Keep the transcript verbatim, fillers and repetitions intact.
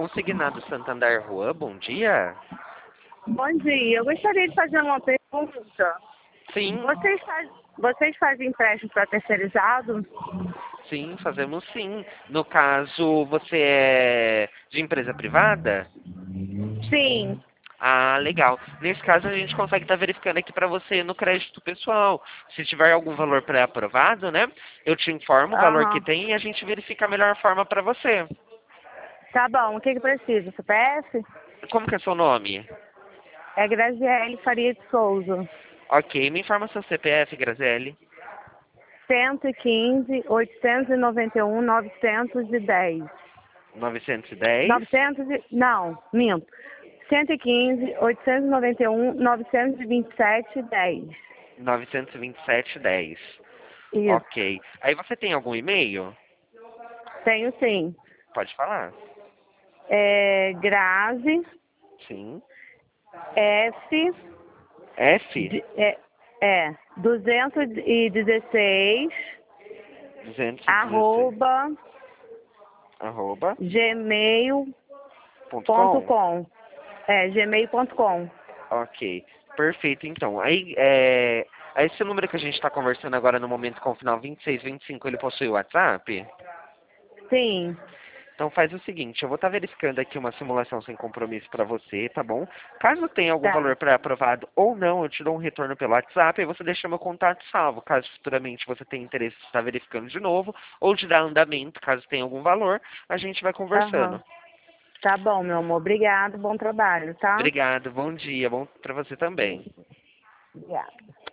Consignado Santander Rua, bom dia. Bom dia, eu gostaria de fazer uma pergunta. Sim, Vocês, faz, vocês fazem empréstimo para terceirizado? sim, fazemos sim. No caso, você é de empresa privada? Sim. Ah, legal. Nesse caso, a gente consegue estar verificando aqui para você no crédito pessoal. Se tiver algum valor pré-aprovado, né? Eu te informo o valor que Aham. tem e a gente verifica a melhor forma para você. Tá bom, o que que precisa? C P F? Como que é seu nome? É Graziele Faria de Souza. Ok, me informa seu C P F, Graziele. cento e quinze, oitocentos e noventa e um, novecentos e dez. novecentos e dez. novecentos e... Não, minto. cento e quinze, oitocentos e noventa e um, novecentos e vinte e sete, dez. novecentos e vinte e sete, dez. Isso. Ok. Aí você tem algum e-mail? Tenho sim. Pode falar. É Grazi, Sim. F, F? de- é, é duzentos e dezesseis, duzentos e dezesseis. arroba, Arroba. gmail Ponto ponto com? com. É, gmail ponto com. Ok. Perfeito, então. Aí, é... Aí esse número que a gente está conversando agora no momento com o final vinte e seis, vinte e cinco, ele possui o WhatsApp? Sim. Então faz o seguinte, eu vou estar verificando aqui uma simulação sem compromisso para você, tá bom? Caso tenha algum Tá. valor pré-aprovado ou não, eu te dou um retorno pelo WhatsApp, aí você deixa meu contato salvo. Caso futuramente você tenha interesse em estar verificando de novo, ou de dar andamento, caso tenha algum valor, a gente vai Aham. conversando. Tá bom, meu amor. Obrigado. Bom trabalho, tá? Obrigado, bom dia, bom para você também. Obrigada.